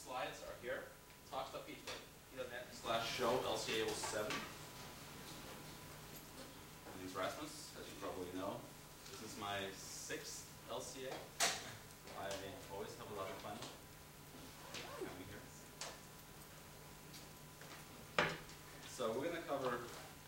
slides are here. Talk.p.net/show LCA07. My name's Rasmus, as you probably know. This is my 6th LCA. I always have a lot of fun coming here. So we're going to cover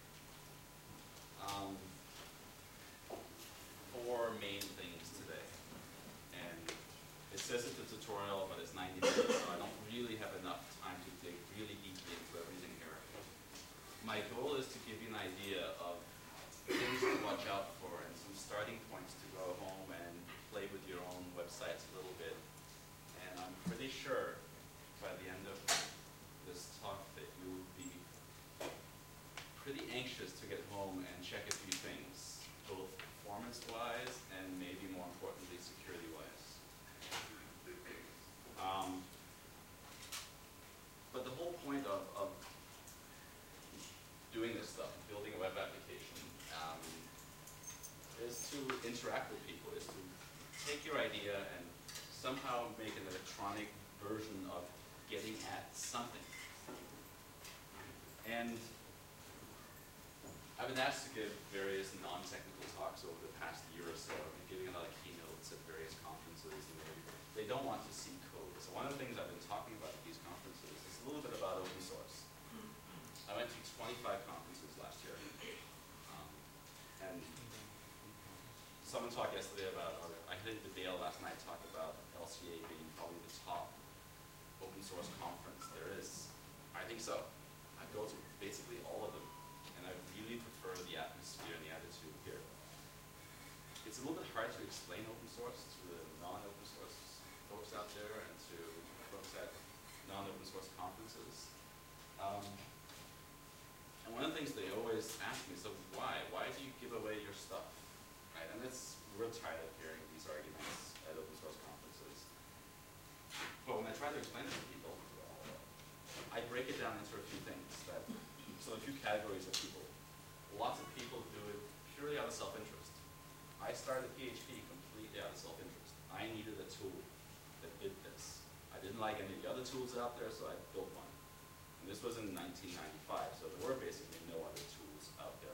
4 main things today. And it says it's a tutorial, but it's 90 minutes, so I don't really have enough time to dig really deeply into everything here. My goal is to give you an idea of things to watch out for and some starting points to go home and play with your own websites a little bit. And I'm pretty sure by the end of this talk that you'll be pretty anxious to get home and check a few things, both performance-wise and maybe more importantly, security-wise. But the whole point of doing this stuff, building a web application, is to interact with people, is to take your idea and somehow make an electronic version of getting at something. And I've been asked to give various non-technical talks over the past year or so. I've been giving a lot of keynotes at various conferences, and they don't want to see code. So one of the things I've been talking about at these conferences is a little bit about open source. I went to 25 conferences last year, and someone talked yesterday about, or I heard Dale last night talk about LCA being probably the top open source conference there is. I think so. I go to basically all of them, and I really prefer the atmosphere and the attitude here. It's a little bit hard to explain open source to the non-open source folks out there and to folks at non-open source conferences. And one of the things they always ask me is, so why? Why do you give away your stuff? Right? And we're tired of hearing these arguments at open source conferences. But when I try to explain it to people, I break it down into a few things. So a few categories of people. Lots of people do it purely out of self-interest. I started PHP completely out of self-interest. I needed a tool that did this. I didn't like any of the other tools out there, so I built one. And this was in 1995, so there were basically no other tools out there.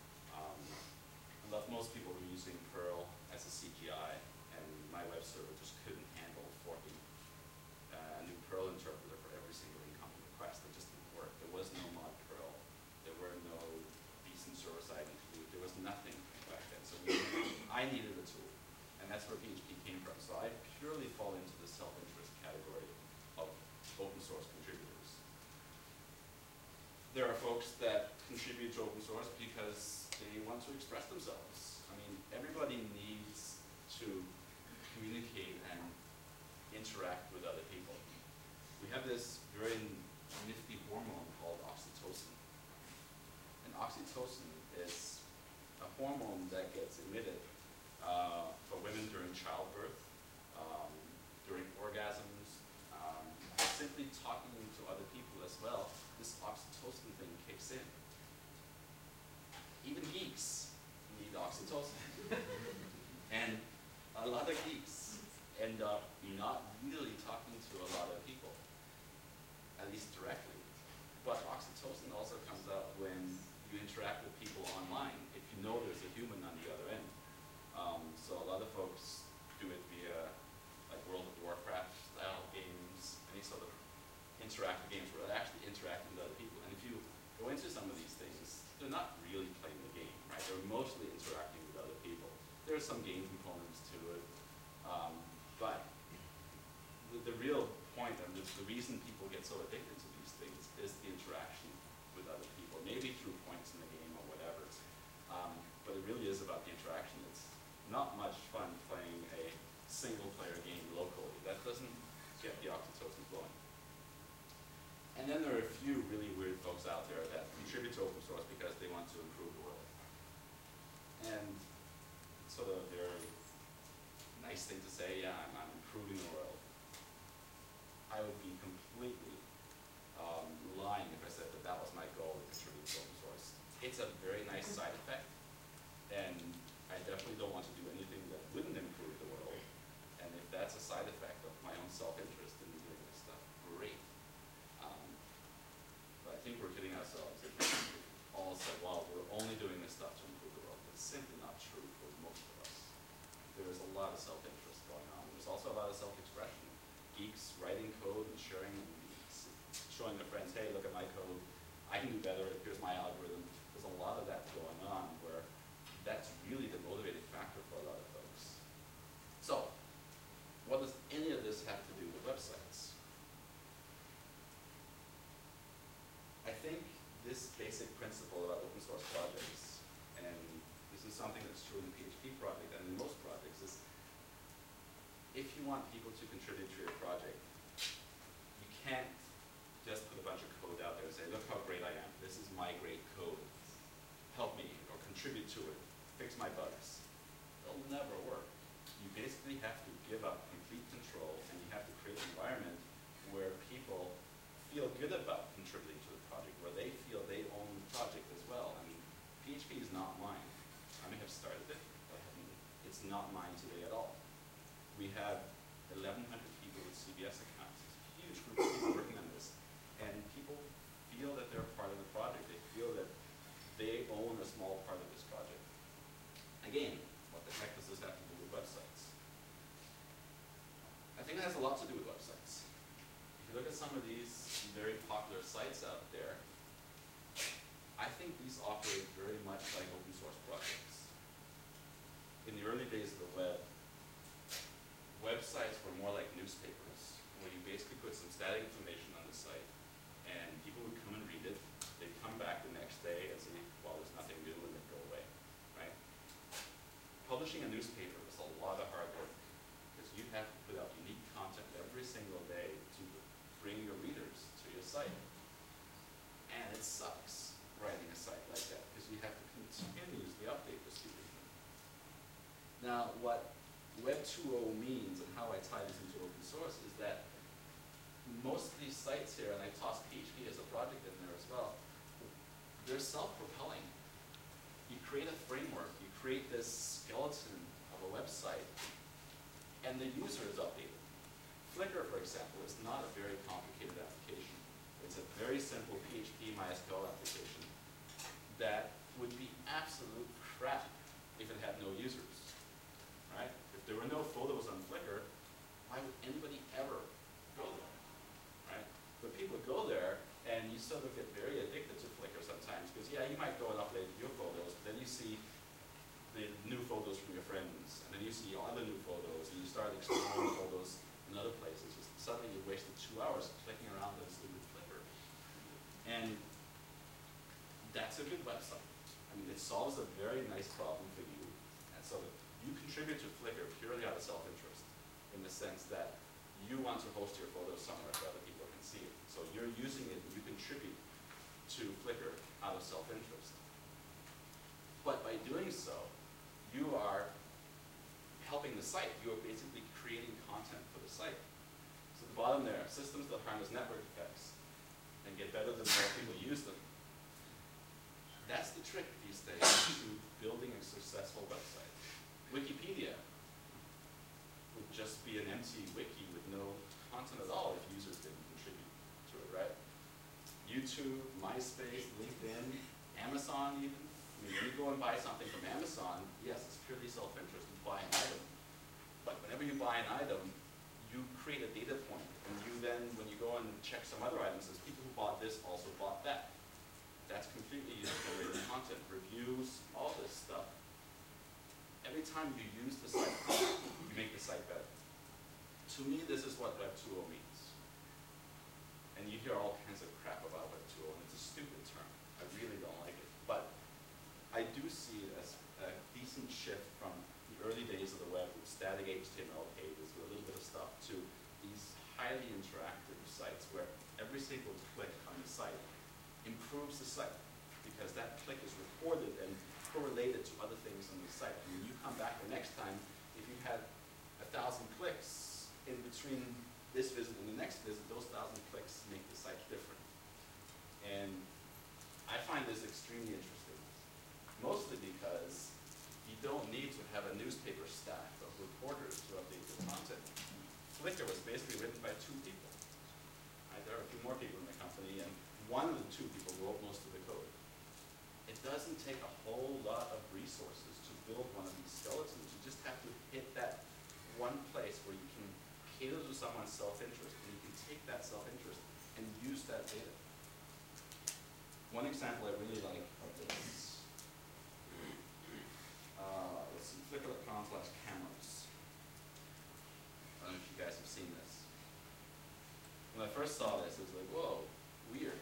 Most people were using Perl as a CGI, and my web server just couldn't handle forking a new Perl interpreter for every single incoming request. It just didn't work. There was no mod Perl. There were no decent server-side include. There was nothing back then. So I needed a tool, and that's where PHP came from. So I purely fall into the self-interest category of open source contributors. There are folks that contribute to open source because they want to express themselves. I mean, everybody needs to communicate and interact with other people. We have this very nifty hormone called oxytocin. And oxytocin is a hormone that gets emitted for women during childbirth, during orgasms, simply talking to other people as well. This oxytocin thing kicks in. Even geeks need oxytocin. And a lot of geeks end up not really talking to a lot of people, at least directly. But oxytocin also comes out when you interact with people online, if you know there's a human on the other end. So a lot of folks do it via like World of Warcraft style games, any sort of interactive games where they're actually interacting with other people. And if you go into some of these things, they're not really playing the game, right? They're mostly interacting with other people. There's some game components to it, but the real point and the reason people get so addicted to these things is the interaction with other people, maybe through points in the game or whatever. But it really is about the interaction. It's not much fun playing a single-player game locally. That doesn't get the oxytocin flowing. And then there are a few really weird folks out there that contribute to open source because they want to improve the world. And sort of a very nice thing to say, yeah, I'm improving the world. I would be completely lying if I said that that was my goal to contribute to open source. It's a very nice side effect, and I definitely don't want to do anything that wouldn't improve the world. And if that's a side effect of my own self-interest in doing this stuff, great. only doing this stuff to improve the world. It's simply not true for most of us. There is a lot of self-interest going on. There's also a lot of self-expression. Geeks writing code and sharing and showing their friends, hey, look at my code. I can do better. Here's my algorithm. There's a lot of that going on where that's really the motivating factor for a lot of folks. So, what does any of this have to do with websites? I think this basic principle about open source projects, and this is something that's true in the PHP project and in most projects, is if you want people to contribute to your project, you can't just put a bunch of code out there and say, look how great I am. This is my great code. Help me, or contribute to it. Fix my bugs. It'll never work. You basically have to give up complete control, and you have to create an environment where people feel good about contributing to the project, where they feel they own the project as well. I mean, PHP is not mine. I may have started it, but it's not mine today at all. We have 1,100 people with CBS accounts. It's a huge group of people working on this. And people feel that they're part of the project. They feel that they own a small part of this project. Again, what the heck does this have to do with websites? I think it has a lot to do with websites. If you look at some of these very popular sites out there, I think these operate very much like open source projects. In the early days of the web, websites were more like newspapers, where you basically put some static information on the site, and people would come and read it. They'd come back the next day and say, well, there's nothing new, and they'd go away, right? Publishing a newspaper is a lot of hard work, because you have to put out unique content every single day to bring your readers to your site. And it sucks writing a site like that, because you have to continuously update this stupid thing. Now, what Web 2.0 means and how I tie this into open source is that most of these sites here, and I toss PHP as a project in there as well, they're self-propelling. You create a framework, you create this skeleton of a website, and the user is updated. Flickr, for example, is not a very complicated application. It's a very simple PHP MySQL application that would be absolute crap if it had no users, right? If there were no photos on Flickr, why would anybody ever go there, right? But people go there, and you sort of get very addicted to Flickr sometimes, because yeah, you might go and upload your photos, but then you see the new photos from your friends, and then you see other new photos, and you start exploring photos in other places. Just suddenly you wasted 2 hours clicking around on stupid Flickr. And that's a good website. I mean, it solves a very nice problem for you. And so you contribute to Flickr purely out of self-interest, in the sense that you want to host your photos somewhere so other people can see it. So you're using it, and you contribute to Flickr out of self-interest. But by doing so, you are helping the site. You are basically creating content for the site. So at the bottom there, systems that harness network effects and get better than more people use them. That's the trick these days to building a successful website. Wikipedia would just be an empty wiki with no content at all if users didn't contribute to it, right? YouTube, MySpace, LinkedIn, Amazon even. I mean, when you go and buy something from Amazon, yes, it's purely self-interest to buy an item. But whenever you buy an item, you create a data point, and you then, when you go and check some other items, there's people who bought this also bought that. That's completely user-generated content, reviews, all this stuff. Every time you use the site, you make the site better. To me, this is what Web 2.0 means. And you hear all kinds of crap about Web 2.0, and it's a stupid term. I really don't like it. But I do see it as a decent shift from the early days of the web with static HTML pages with a little bit of stuff to these highly interactive sites where every single click on the site improves the site, because that click is recorded and correlated to other things on the site. And when you come back the next time, if you had 1,000 clicks in between this visit and the next visit, those 1,000 clicks make the site different. And I find this extremely interesting. Mostly because you don't need to have a newspaper staff of reporters to update your content. Flickr was basically written by 2 people. Right? There are a few more people in the company, and one of the 2 people wrote most of the code. it doesn't take a whole lot of resources to build one of these skeletons. You just have to hit that one place where you can cater to someone's self-interest, and you can take that self-interest and use that data. One example I really like of this, let's see, Flickr.com/cameras. I don't know if you guys have seen this. When I first saw this, it was like, whoa, weird.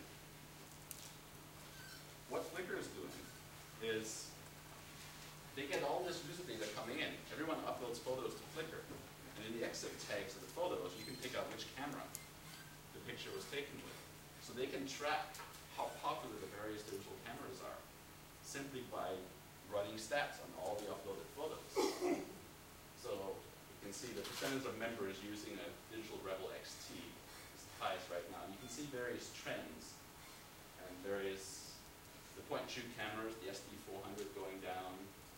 What Flickr is doing is they get all this user data coming in. Everyone uploads photos to Flickr. And in the exif tags of the photos, you can pick out which camera the picture was taken with. So they can track how popular the various digital cameras are simply by running stats on all the uploaded photos. So you can see the percentage of members using a digital Rebel XT is the highest right now. You can see various trends and various, the point-and-shoot cameras, the SD400 going down,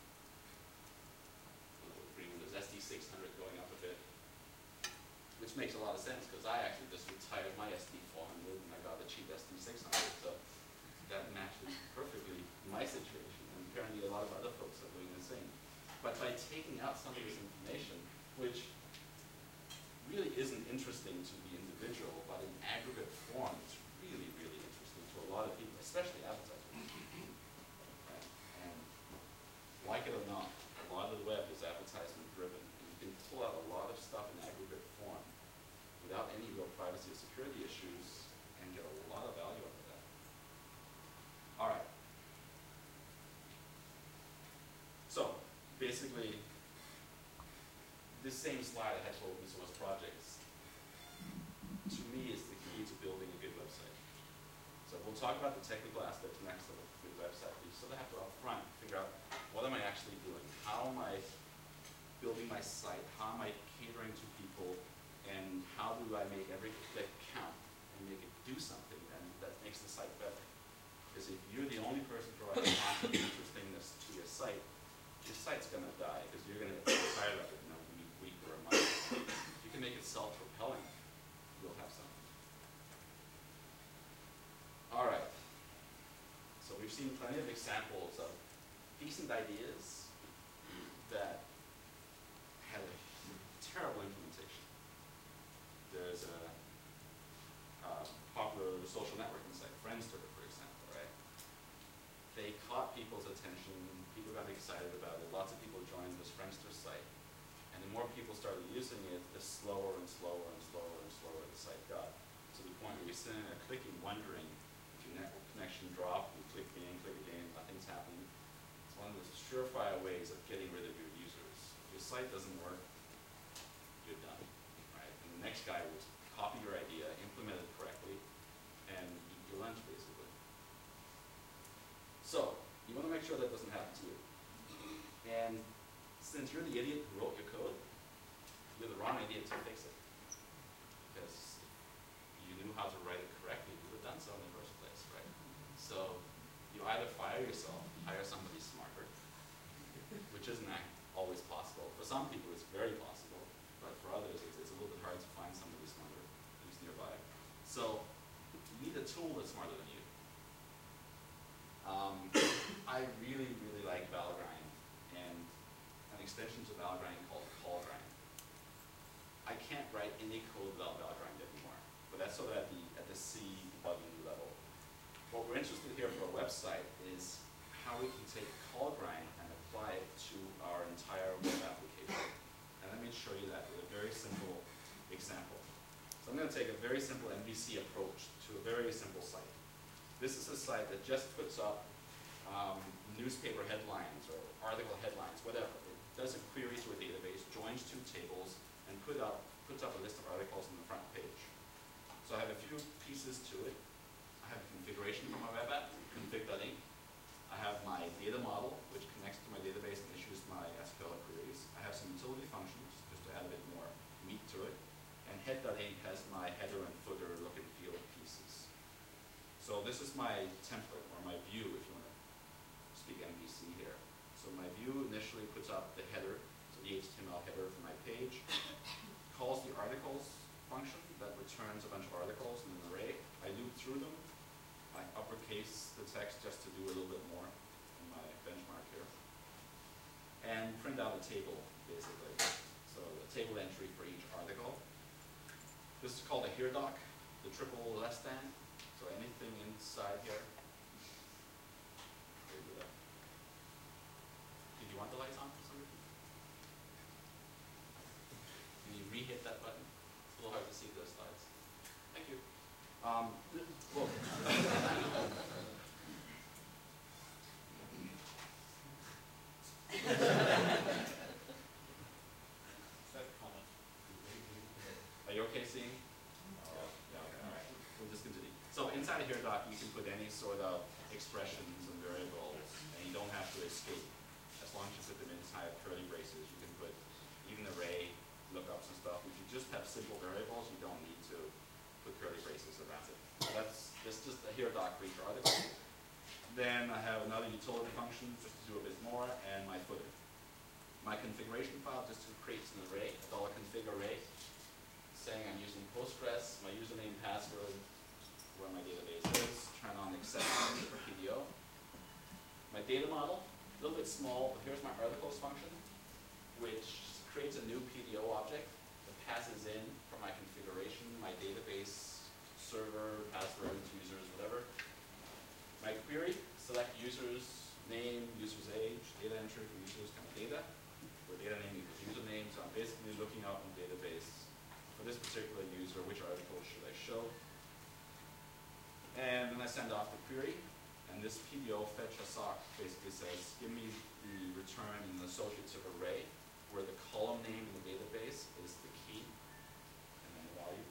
there's SD600 going up a bit, which makes a lot of sense because I actually just retired my SD400 and I got the cheap SD600, so that matches perfectly my situation, and apparently a lot of other folks are doing the same. But by taking out some of this information, which really isn't interesting to the individual, but in aggregate form, it's really, really interesting to a lot of people, especially advertisers. Right? And like it or not, a lot of the web is advertisement driven, and you can pull out a lot of stuff in aggregate form without any real privacy or security issues and get a lot of value out of that. All right. So basically, this same slide I had for open source projects, to me, is the key to building a good website. So we'll talk about the technical aspects next of a good website. You sort of have to upfront figure out, what am I actually doing? How am I building my site? How am I catering to people? And how do I make every click count and make it do something that makes the site better? Because if you're the only person providing content and interestingness to your site's going to die because you're going to get tired of it in a week or a month. If you can make it self-propelling, you'll have something. All right. So we've seen plenty of examples of decent ideas that had a terrible implementation. There's a popular social networking site, Friendster, for example, right? They caught people's attention, people got excited about it, lots of people joined this Friendster site. And the more people started using it, the slower and slower and slower and slower the site got. To the point where you're sitting there clicking, wondering if your network connection dropped, you click again, nothing's happening. It's one of the surefire ways of getting rid of your users. If your site doesn't work, you're done, right? And the next guy will copy your idea, implement it correctly, and eat your lunch, basically. So, you want to make sure that doesn't happen to you. And since you're the idiot who wrote your code, you're the wrong idiot to fix it. Because if you knew how to write it correctly, you would have done so in the first place, right? So, you either fire yourself, hire somebody smarter, which isn't always possible. For some people, it's very possible, but for others, it's a little bit hard to find somebody smarter who's nearby. So, you need a tool that's smarter than you. I really, really like Valgrind, and an extension to Valgrind called CallGrind. I can't write any code without Valgrind anymore, but that's sort of at the C debugging level. What we're interested here for a website is how we can take CallGrind and apply it to our entire web application. And let me show you that with a very simple example. So I'm going to take a very simple MVC approach to a very simple site. This is a site that just puts up newspaper headlines or article headlines, whatever. It does a query to a database, joins two tables, and puts up a list of articles on the front page. So I have a few pieces to it. I have a configuration for my web app, config.inc. I have my data model, which connects to my database and issues my SQL queries. I have some utility functions, just to add a bit more meat to it. And head.inc has my header and footer look and feel pieces. So this is my template, or my view, if you want to speak MVC here. So my view initially puts up the header, so the HTML header for my page, calls the articles function that returns a bunch of articles in an array. I loop through them. I uppercase the text just to do a little bit more. and print out a table, basically. So a table entry for each article. This is called a here doc, the triple less than. So anything inside here. Did you want the lights on for some reason? Can you re-hit that button? It's a little hard to see those slides. Thank you. Whoa. Are you okay seeing? Yeah, okay, all right. We'll just continue. So inside of here doc, you can put any sort of expressions and variables, and you don't have to escape. As long as you put them inside curly braces, you can put even array lookups and stuff. If you just have simple variables, you don't need to put curly braces around it. So that's just a here doc for each article. Then I have another utility function just to do a bit more, and my footer. My configuration file just creates an array, a $config array, saying I'm using Postgres, my username, password, where my database is, turn on exception for PDO. My data model, a little bit small, but here's my articles function, which creates a new PDO object that passes in from my configuration, my database, server, passwords, users, whatever. My query, select user's name, user's age, data entry for user's kind of data, where data name equals username. So I'm basically looking out in the database for this particular user, which article should I show. And then I send off the query, and this PDO fetch a sock basically says, give me the return in the associates of array, where the column name in the database is the key, and then the value.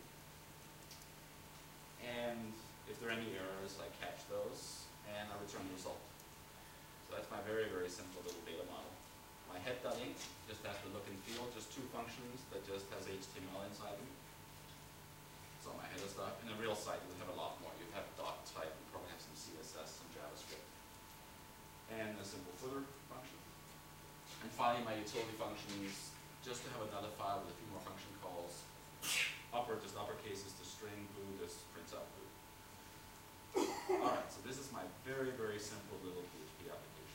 And if there are any errors, I catch those, and I return the result. So that's my very, very simple little data model. My head.inc just has the look and feel, just two functions that just has HTML inside them. It's all my header stuff. In a real site, you would have a lot more. You'd have doc type, and probably have some CSS, some JavaScript. And a simple footer function. And finally, my utility functions, just to have another file with a few more function calls. Upper, just uppercases to string, blue, just prints out blue. All right, so this is my very, very simple little PHP application.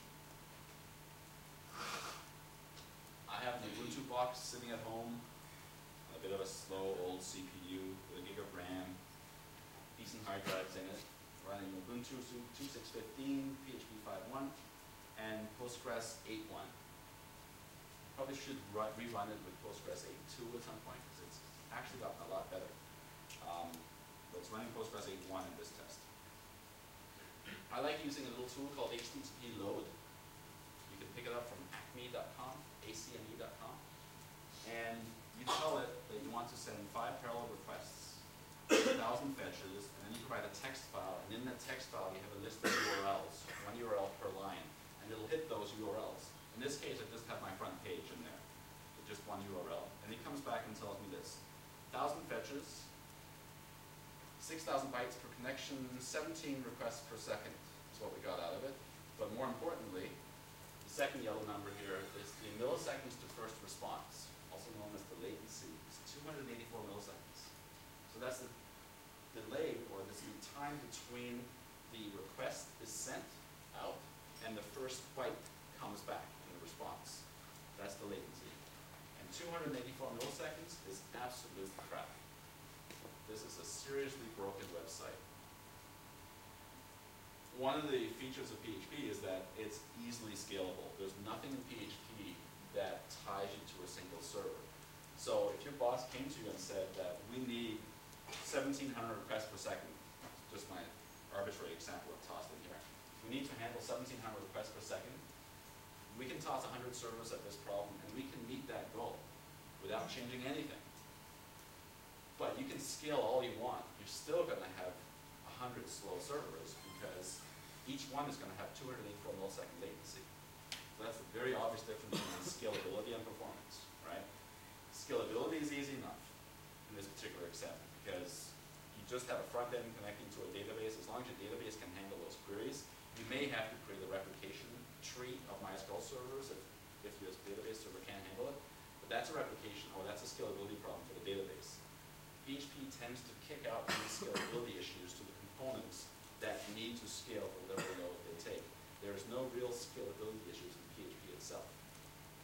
I have an Ubuntu box sitting at home, a bit of a slow old CPU with a gig of RAM, decent hard drives in it, running Ubuntu 2.6.15, PHP 5.1, and Postgres 8.1. Probably should rerun it with Postgres 8.2 at some point, because it's actually gotten a lot better. But it's running Postgres 8.1 in this test. I like using a little tool called HTTP load. You can pick it up from acme.com, acme.com. And you tell it that you want to send 5 parallel requests, 1,000 fetches, and then you provide a text file. And in that text file, you have a list of URLs, one URL per line. And it'll hit those URLs. In this case, I just have my front page in there, with just one URL. And it comes back and tells me this: 1,000 fetches, 6,000 bytes per connection, 17 requests per second is what we got out of it. But more importantly, the second yellow number here is the milliseconds to first response, also known as the latency. It's 284 milliseconds. So that's the delay, or this time between the request is sent out and the first byte comes back in the response. That's the latency. And 284 milliseconds is absolute crap. This is a seriously broken website. One of the features of PHP is that it's easily scalable. There's nothing in PHP that ties you to a single server. So if your boss came to you and said that we need 1,700 requests per second, just my arbitrary example I've tossed in here, we need to handle 1,700 requests per second, we can toss 100 servers at this problem and we can meet that goal without changing anything. But you can scale all you want. You're still going to have 100 slow servers because each one is going to have 284 millisecond latency. So that's a very obvious difference between scalability and performance, right? Scalability is easy enough in this particular example because you just have a front end connecting to a database. As long as your database can handle those queries, you may have to create a replication tree of MySQL servers if your database server can't handle it. But that's a replication, or that's a scalability problem for the database. PHP tends to kick out any scalability issues to the components that need to scale for whatever load they take. There is no real scalability issues in PHP itself.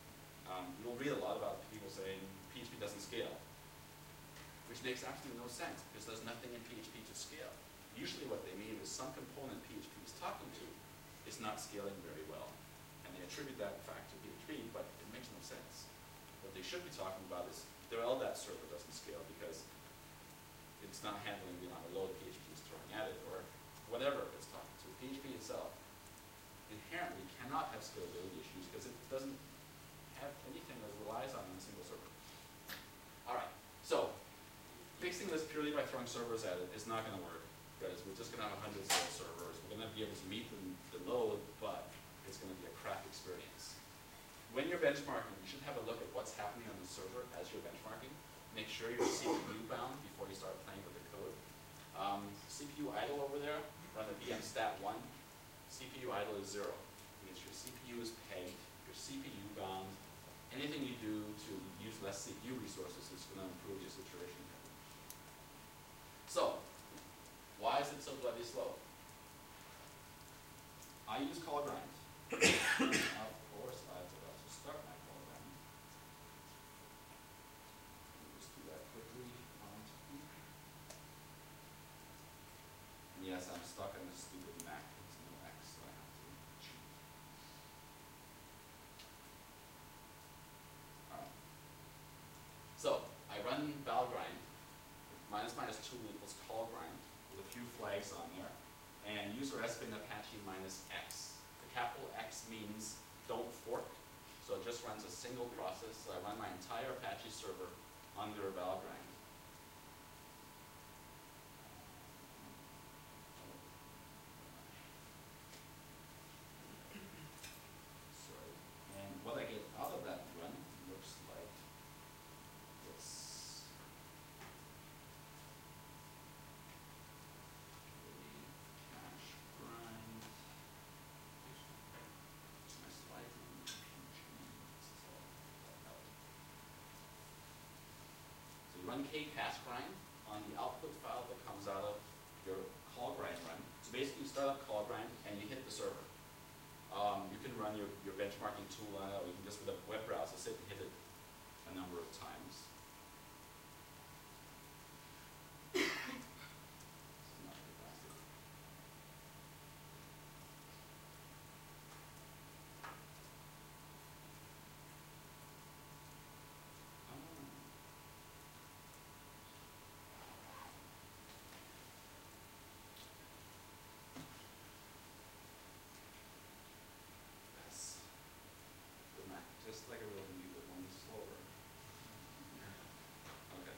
You'll read a lot about people saying PHP doesn't scale, which makes absolutely no sense because there's nothing in PHP to scale. Usually what they mean is some component PHP is talking to is not scaling very well. And they attribute that fact to PHP, but it makes no sense. What they should be talking about is their LDAP server doesn't scale because it's not handling the amount of load PHP is throwing at it, or whatever it's talking to. PHP itself inherently cannot have scalability issues because it doesn't have anything that relies on a single server. All right, so fixing this purely by throwing servers at it is not going to work because we're just going to have hundreds of servers. We're going to be able to meet the load, but it's going to be a crap experience. When you're benchmarking, you should have a look at what's happening on the server as you're benchmarking. Make sure you're CPU bound before you start playing with the code. CPU idle over there, run the VM stat 1. CPU idle is 0. Because your CPU is pegged, your CPU bound. Anything you do to use less CPU resources is going to improve your situation. So, why is it so bloody slow? I use call grind. Of course, I forgot to start my call grind. Let me just do that quickly. And yes, I'm stuck on this stupid Mac. It's no X, so I have to cheat. Alright. So, I run val grind. Minus 2 equals call grind with a few flags on there. And user sbin Apache minus X. The capital X means don't fork. So it just runs a single process. So I run my entire Apache server under val grind. Sorry. And what I get out of that run looks like this. Cache grind. My slides on the this is all out. So you run kcache grind on the output file that comes out of your call grind run. So basically you start up call grind and you hit the server. You can run your benchmarking tool on it, or you can just with a web browser sit and hit it a number of times. Not very fast. Yes. The Mac, just like a real computer, only slower. Okay.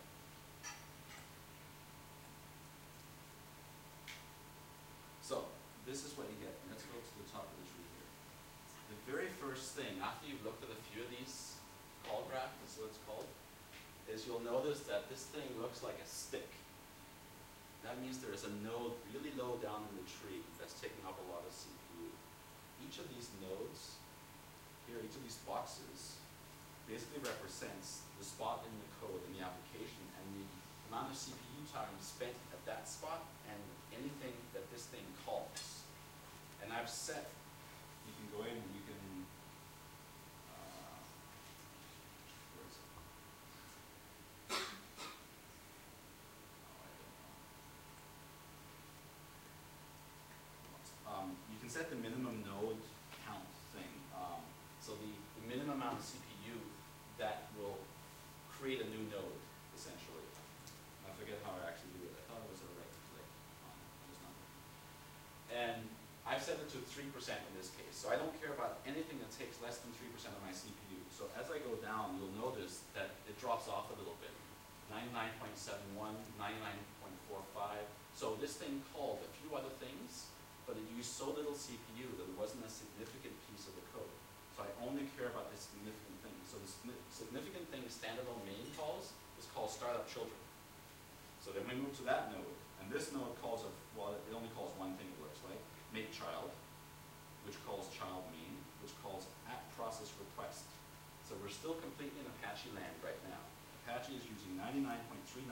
So, this is what you get. Let's go to the top of the tree here. The very first thing, after you've looked at a few of these call graphs, that's what it's called, is you'll notice that this thing looks like a stick. That means there is a node really low down in the tree that's taking up a lot of CPU. Each of these nodes, here, each of these boxes, basically represents the spot in the code in the application and the amount of CPU time spent at that spot and anything that this thing calls. And I've set, you can go in and you can, where is it? Oh, I don't know. You can set the minimum node count thing. So the minimum amount of CPU that will create a new node, essentially. I forget how I actually do it. I thought it was a right click on it. It's not. And I've set it to 3% in this case. So I don't care about anything that takes less than 3% of my CPU. So as I go down, you'll notice that it drops off a little bit. 99.71, 99.45. So this thing called a few other things, but it used so little CPU that it wasn't a significant piece of the code. So I only care about the significant thing. So the significant thing standalone main calls is called startup children. So then we move to that node, and this node calls well, it only calls one thing, it looks like, make child, which calls child main, which calls at process request. So we're still completely in Apache land right now. Apache is using 99.39%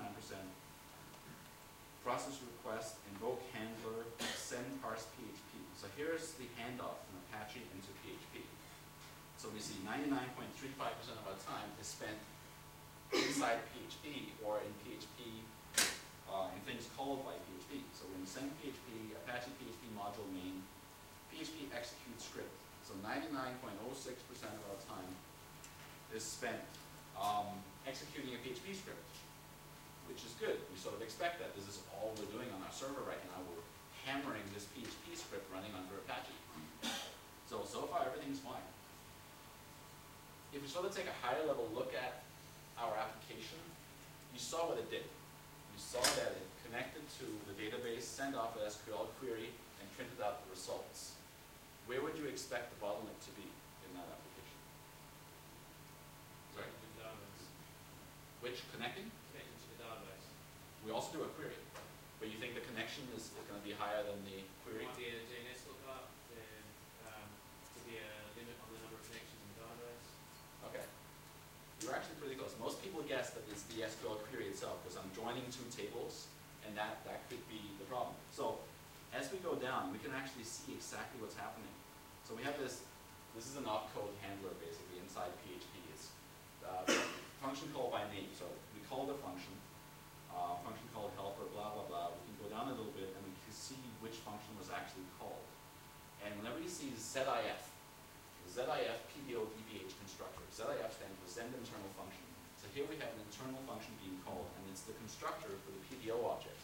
process request, invoke handler, send parse PHP. So here's the handoff from Apache into PHP. So we see 99.35% of our time is spent inside PHP or in PHP, in things called by PHP. So when we send PHP, Apache PHP module main, PHP executes script. So 99.06% of our time is spent executing a PHP script, which is good. We sort of expect that. This is all we're doing on our server right now. We're hammering this PHP script running under Apache. So far everything's fine. If we sort of take a higher level look at our application, you saw what it did. You saw that it connected to the database, sent off an SQL query, and printed out the results. Where would you expect the bottleneck to be in that application? Sorry? The database. Which, connecting? Connecting to the database. We also do a query, but you think the connection is going to be higher than the query? There might be a DNS lookup, there could be a limit on the number of connections in the database. Okay. You're actually pretty close. Most people guess that it's the SQL query itself, because I'm joining two tables, and that could be the problem. So as we go down, we can actually see exactly what's happening. So we have this is an opcode handler basically inside PHP. It's function call by name. So we call the function called helper, blah, blah, blah. We can go down a little bit and we can see which function was actually called. And whenever you see ZIF, ZIF PDO DBH constructor. ZIF stands for Zend Internal Function. So here we have an internal function being called, and it's the constructor for the PDO object.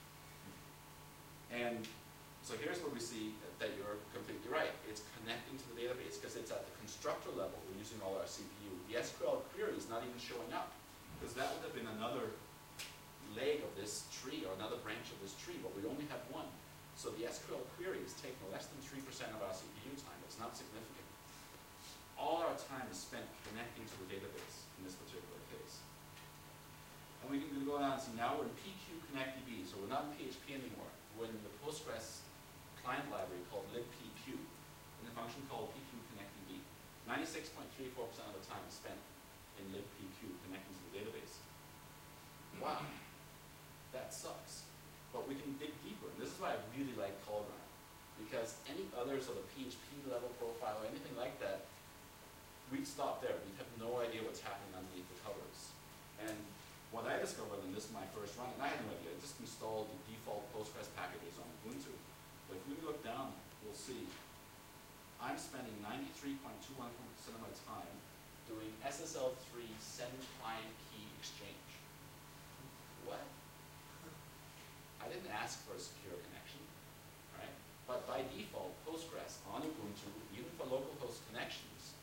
And so here's where we see that you're completely right. It's connecting to the database because it's at the constructor level. We're using all our CPU. The SQL query is not even showing up because that would have been another leg of this tree or another branch of this tree, but we only have one. So the SQL query is taking less than 3% of our CPU time. It's not significant. All our time is spent connecting to the database in this particular case. And we can go down and see now we're in PQ Connect DB, so we're not in PHP anymore. We're in the Postgres client library called libpq, in a function called PQ Connect DB. 96.34% of the time is spent in libpq connecting to the database. Wow, that sucks. But we can dig deeper, and this is why I really like Cauldron, because any other sort of PHP level profile or anything like that, we'd stop there. We'd have no idea what's happening underneath the covers. And what I discovered, and this is my first run, and I had no idea, I just installed the default Postgres packages on Ubuntu. But if we look down, we'll see I'm spending 93.21% of my time doing SSL3 send client key exchange. What? I didn't ask for a secure connection, right? But by default, Postgres on Ubuntu, even for localhost connections,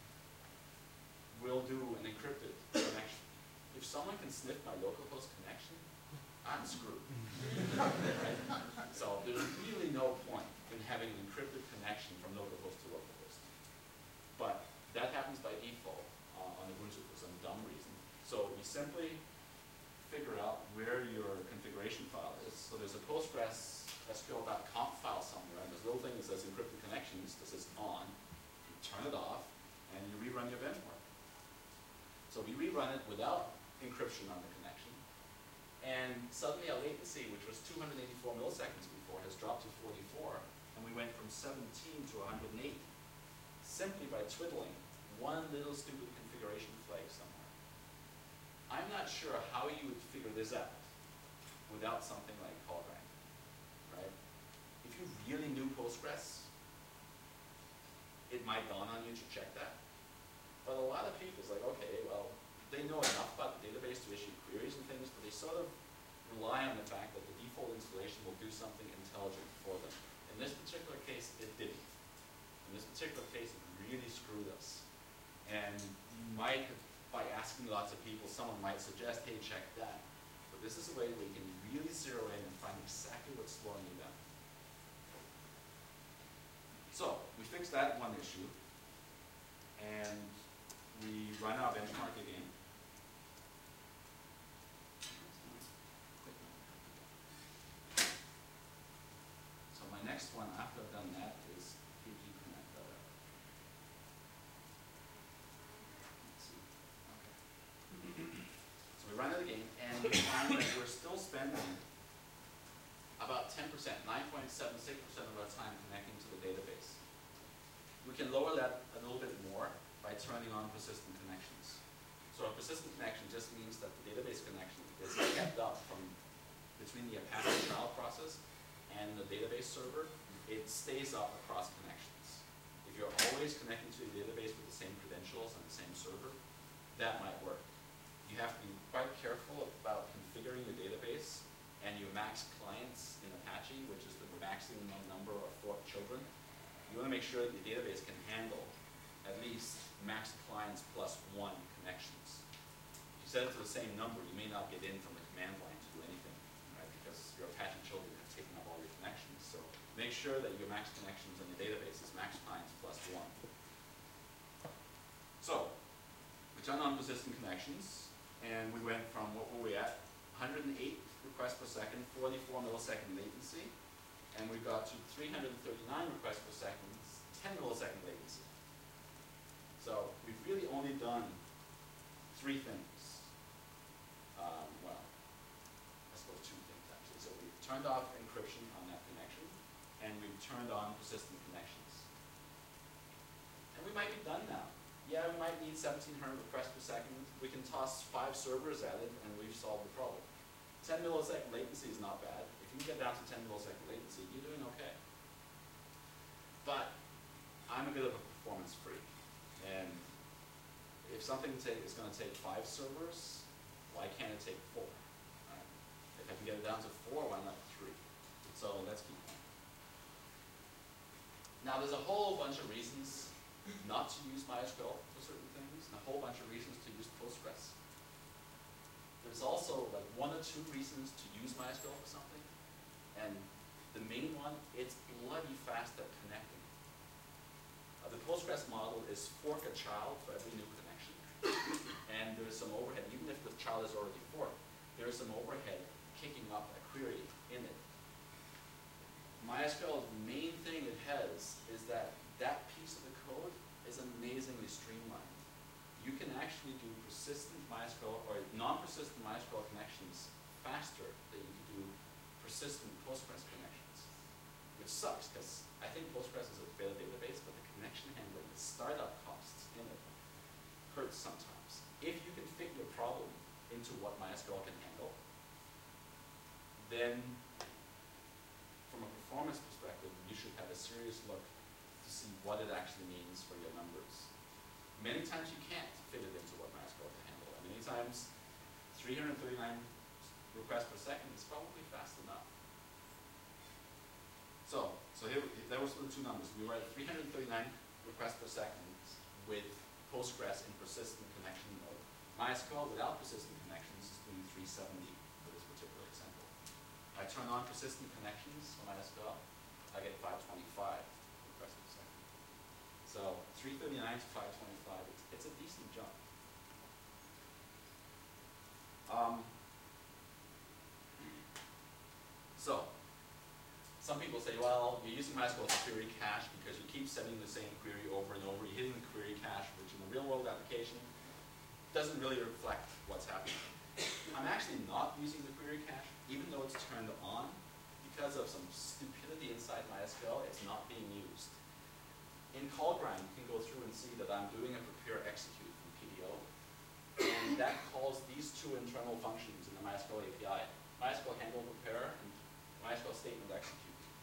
will do an encrypted connection. If someone can sniff my localhost connection, I'm screwed. Right? So there's really no point in having an encrypted connection from localhost to localhost. But that happens by default on Ubuntu for some dumb reason. So we simply figure out where your configuration file is. So there's a Postgres SQL.conf file somewhere, and this little thing that says encrypted connections, that says on. You turn it off, and you rerun your benchmark. So we rerun it without encryption on the connection, and suddenly our latency, which was 284 milliseconds before, has dropped to 44, and we went from 17 to 108, simply by twiddling one little stupid configuration flag somewhere. I'm not sure how you would figure this out without something like Cauldron, right? If you really knew Postgres, it might dawn on you to check that. But a lot of people is like, okay, well, they know enough about the database to issue queries and things, but they sort of rely on the fact that the default installation will do something intelligent for them. In this particular case, it didn't. In this particular case, it really screwed us. And you might, by asking lots of people, someone might suggest, hey, check that. But this is a way where you can really zero in and find exactly what's slowing you down. So we fixed that one issue, and we run our benchmark again. So my next one after I've done that is PG Connect. Let's see. Okay. So we run it again, and we find that we're still spending about 10%, 9.76% of our time connecting to the database. We can lower that a little bit more by turning on persistent connections. So a persistent connection just means that the database connection is kept up from between the Apache child process and the database server. It stays up across connections. If you're always connecting to the database with the same credentials and the same server, that might work. You have to be quite careful about configuring the database and your max clients in Apache, which is the maximum number of forked children. You want to make sure that the database can handle at least max clients plus 1 connections. If you set it to the same number, you may not get in from the command line to do anything, right? Because your Apache children have taken up all your connections. So make sure that your max connections in the database is max clients plus 1. So we turned on persistent connections, and we went from, what were we at? 108 requests per second, 44 millisecond latency, and we got to 339 requests per second, 10 millisecond latency. So we've really only done 3 things. Well, I suppose 2 things actually. So we've turned off encryption on that connection, and we've turned on persistent connections. And we might be done now. Yeah, we might need 1,700 requests per second. We can toss 5 servers at it, and we've solved the problem. 10 millisecond latency is not bad. If you can get down to 10 millisecond latency, you're doing okay. But I'm a bit of a performance freak. And if something is going to take 5 servers, why can't it take 4? Right? If I can get it down to 4, why not 3? So let's keep going. Now there's a whole bunch of reasons not to use MySQL for certain things, and a whole bunch of reasons to use Postgres. There's also like 1 or 2 reasons to use MySQL for something, and the main one, it's bloody fast at connecting. The Postgres model is fork a child for every new connection, and there's some overhead. Even if the child is already forked, there is some overhead kicking up a query in it. MySQL's main thing it has is that piece of the code is amazingly streamlined. You can actually do persistent MySQL or non-persistent MySQL connections faster than you can do persistent Postgres connections, which sucks because I think Postgres is a better database, but the connection handling, the startup costs in it hurts sometimes. If you can fit your problem into what MySQL can handle, then from a performance perspective, you should have a serious look to see what it actually means for your numbers. Many times you can't fit it into what MySQL can handle, and many times 339 requests per second is probably fast enough. So here, that was the 2 numbers. We were at 339 requests per second with Postgres in persistent connection mode. MySQL without persistent connections is doing 370 for this particular example. I turn on persistent connections for MySQL, I get 525 requests per second. So 339 to 525, it's a decent jump. So some people say, well, you're using MySQL for query cache because you keep sending the same query over and over. You're hitting the query cache, which in the real-world application doesn't really reflect what's happening. I'm actually not using the query cache, even though it's turned on. Because of some stupidity inside MySQL, it's not being used. In Callgrind, you can go through and see that I'm doing a prepare execute from PDO, and that calls these 2 internal functions in the MySQL API. MySQL handle prepare and MySQL statement execute.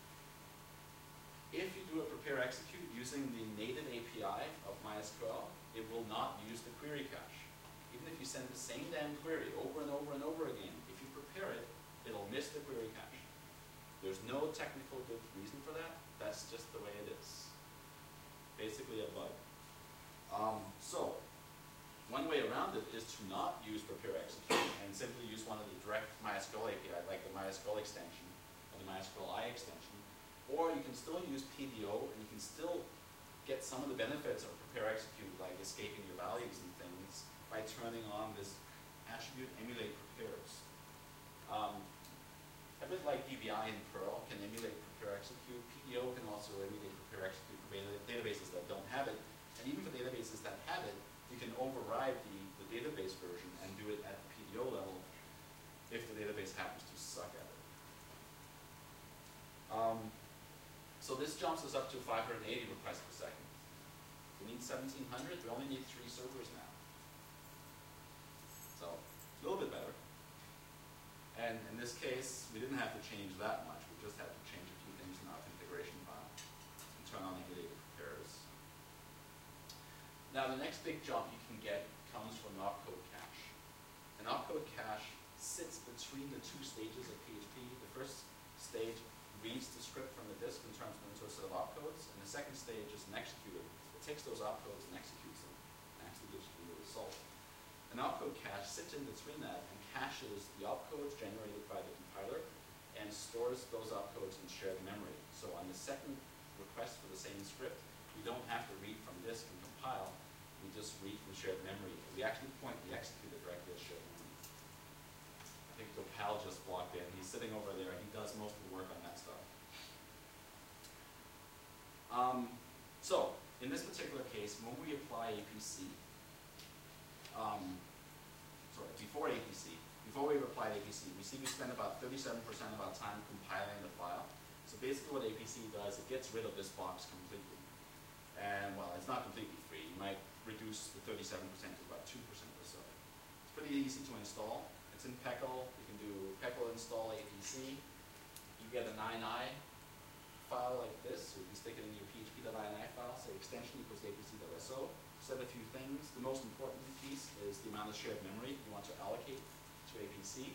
If you do a prepare execute using the native API of MySQL, it will not use the query cache. Even if you send the same damn query over and over and over again, if you prepare it, it'll miss the query cache. There's no technical good reason for that. That's just the way it is. Basically a bug. So one way around it is to not use prepare execute and simply use one of the direct MySQL API, like the MySQL extension or the MySQL I extension. Or you can still use PDO and you can still get some of the benefits of prepare execute, like escaping your values and things, by turning on this attribute emulate prepares. A bit like DBI in Perl can emulate prepare execute. PDO can also emulate prepare execute for databases that don't have it. And even for databases that have it, you can override the database version and do it at the PDO level if the database happens to suck at it. So this jumps us up to 580 requests per second. We need 1,700, we only need 3 servers now. So, a little bit better. And in this case, we didn't have to change that much. We just had to change a few things in our configuration file and turn on emulated preparers. Now, the next big jump you can get comes from an opcode cache. An opcode cache sits between the 2 stages of PHP. The first stage reads the script from the disk and turns them into a set of opcodes, and the second stage is an executor. It takes those opcodes and executes them, and actually gives you the result. An opcode cache sits in between that and caches the opcodes generated by the compiler and stores those opcodes in shared memory. So on the second request for the same script, we don't have to read from disk and compile, we just read from shared memory. We actually point the executor directly at shared memory. I think Gopal just walked in. He's sitting over there. He does most of the work on that stuff. So, in this particular case, when we apply APC, before we applied APC, we see we spend about 37% of our time compiling the file. So basically what APC does, it gets rid of this box completely. And well, it's not completely free. You might reduce the 37% to about 2% or so. It's pretty easy to install. It's in PECL. You can do PECL install APC. You get an INI file like this, so you can stick it in your php.ini file, say extension equals apc.so. Set a few things. The most important piece is the amount of shared memory you want to allocate to APC.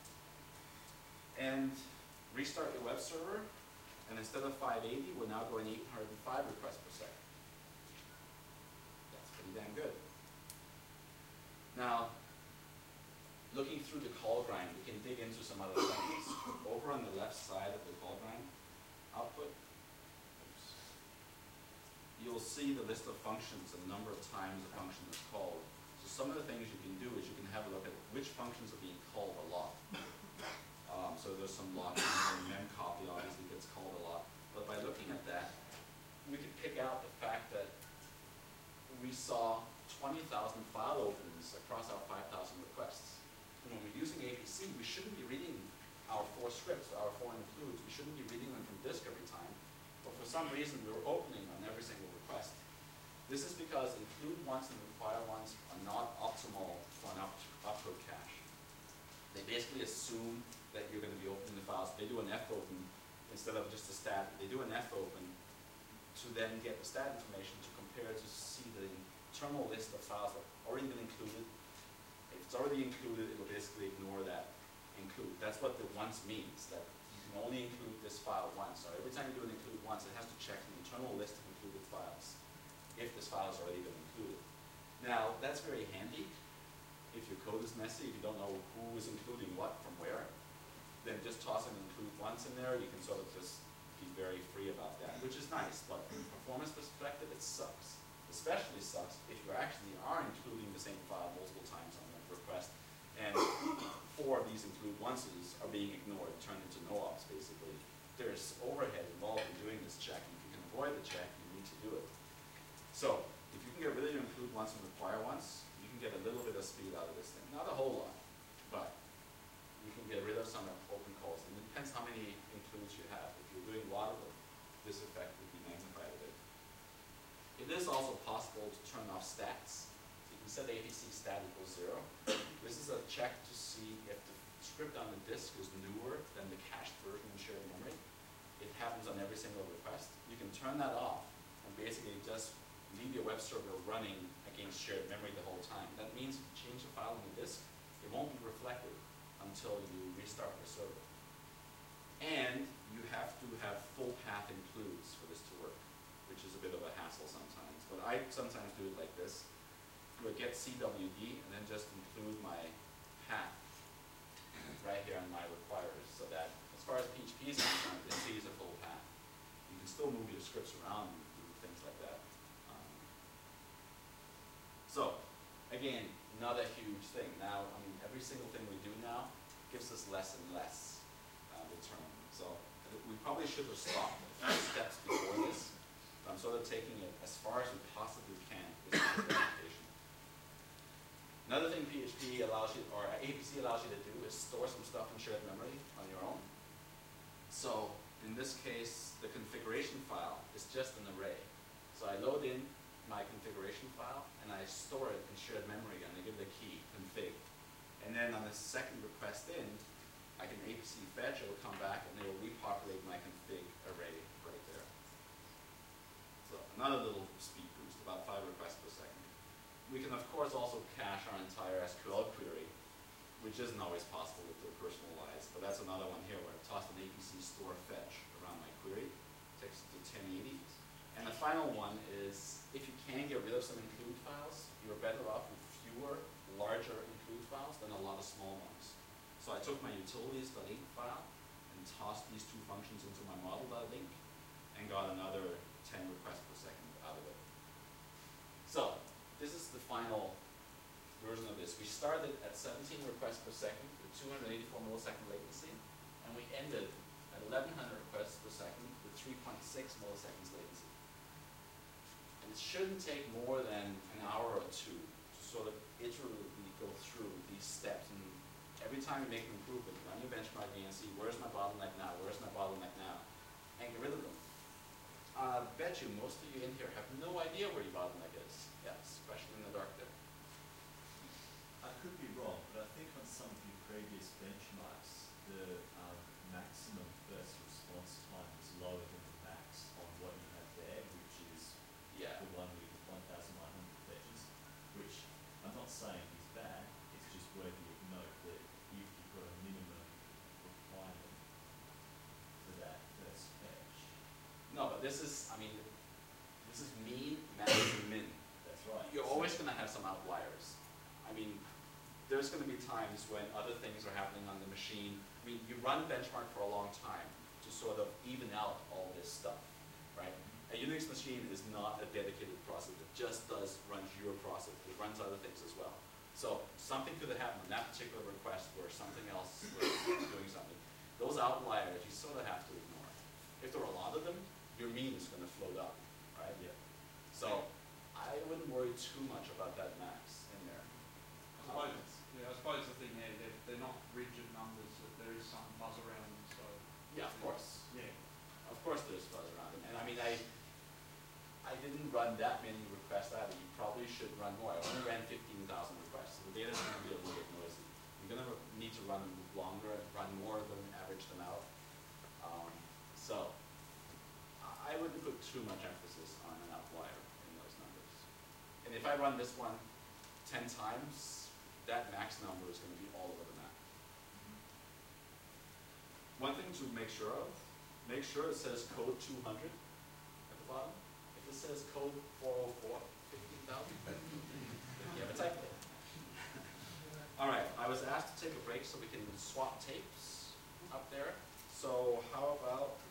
And restart your web server, and instead of 580, we're now going 805 requests per second. That's pretty damn good. Now, looking through the call grind, we can dig into some other things. Over on the left side of the call grind output, you'll see the list of functions and the number of times a function is called. So some of the things you can do is you can have a look at which functions are being called a lot. So there's some logic, and memcopy obviously gets called a lot. But by looking at that, we could pick out the fact that we saw 20,000 file opens across our 5,000 requests. And when we're using APC, we shouldn't be reading our 4 scripts, our 4 includes. We shouldn't be reading them from disk every time. But for some reason, we were opening on every single request. This is because include once and require once are not optimal for an opcode cache. They basically assume that you're going to be opening the files. They do an fopen instead of just a stat. They do an fopen to then get the stat information to compare to see the internal list of files that have already been included. If it's already included, it will basically ignore that include. That's what the once means, that you can only include this file once. So every time you do an include once, it has to check the internal list of included files if this file has already been included. Now, that's very handy. If your code is messy, if you don't know who is including what from where, then just toss an include once in there. You can sort of just be very free about that, which is nice. But from a performance perspective, it sucks. Especially sucks if you actually are including the same file multiple times on a request, and 4 of these include onces are being ignored, turned into no-ops, basically. There's overhead involved in doing this check. If you can avoid the check, you need to do it. So, if you can get rid of your include once and require once, you can get a little bit of speed out of this thing. Not a whole lot, but you can get rid of some open calls. And it depends how many includes you have. If you're doing a lot of them, this effect would be magnified a bit. It is also possible to turn off stats. So you can set APC stat equals 0. This is a check to see if the script on the disk is newer than the cached version in shared memory. It happens on every single request. You can turn that off and basically just leave your web server running against shared memory the whole time. That means if you change the file on the disk, it won't be reflected until you restart the server. And you have to have full path includes for this to work, which is a bit of a hassle sometimes. But I sometimes do it like this. Do a get CWD and then just include my path right here on my requires, so that as far as PHP is concerned, it sees a full path. You can still move your scripts around and do things like that. So, again, not a huge thing. Now, I mean, every single thing we do now gives us less and less return. So, we probably should have stopped a few steps before this. I'm sort of taking it as far as we possibly can with the implementation. Another thing PHP allows you, or APC allows you to do, is store some stuff in shared memory on your own. So, in this case, the configuration file is just an array. So I load in my configuration file, and I store it in shared memory, and I give it a key, config. And then on the second request in, I can APC fetch, it will come back, and it will repopulate my config array right there. So another little speed boost, about 5 requests per second. We can, of course, also cache our entire SQL query, which isn't always possible if they're personalized, but that's another one here where I've tossed an APC store fetch around my query, takes it to 1080. And the final one is, if you can get rid of some include files, you're better off with fewer, larger include files than a lot of small ones. So I took my utilities.link file and tossed these 2 functions into my model.link and got another 10 requests per second out of it. So this is the final version of this. We started at 17 requests per second with 284 millisecond latency, and we ended at 1100 requests per second with 3.6 milliseconds latency. And it shouldn't take more than an hour or 2 to sort of iteratively go through these steps. And every time you make an improvement, run your benchmarking and see where's my bottleneck now, where's my bottleneck now, and get rid of them. I bet you most of you in here have no idea where your bottleneck is. Yeah, especially in the dark there. I could be wrong, but I think on some of your previous benchmarks, the maximum first response time was lower than the max on what you had there, which is Yeah. the one with 1,100 fetches, which I'm not saying is bad, it's just worthy of note that if you've got a minimum requirement for that first fetch. No, but this is, I mean, this is mean, max, and min. That's right. You're always going to have some outliers. I mean, there's going to be times when other things are happening on the machine. I mean, you run benchmark for a long time to sort of even out all this stuff, right? A Unix machine is not a dedicated process. It just does runs your process. It runs other things as well. So something could have happened in that particular request where something else was doing something. Those outliers you sort of have to ignore. If there are a lot of them, your mean is going to float up, right? Yeah. So I wouldn't worry too much about that max in there. I suppose the thing here, they're not rigid numbers, that there is some buzz around them, so. Yeah, of course. Yeah. Of course there's fuzz around them. And I mean, I didn't run that many requests either. You probably should run more. I only ran 15,000 requests. So the data's going to be a little bit noisy. You're going to need to run longer, run more of them, average them out. So I wouldn't put too much emphasis on an outlier in those numbers. And if I run this one 10 times, that max number is going to be all over the map. One thing to make sure of, make sure it says code 200 at the bottom. If it says code 404, 15,000, you have a typo. All right, I was asked to take a break so we can swap tapes up there. So how about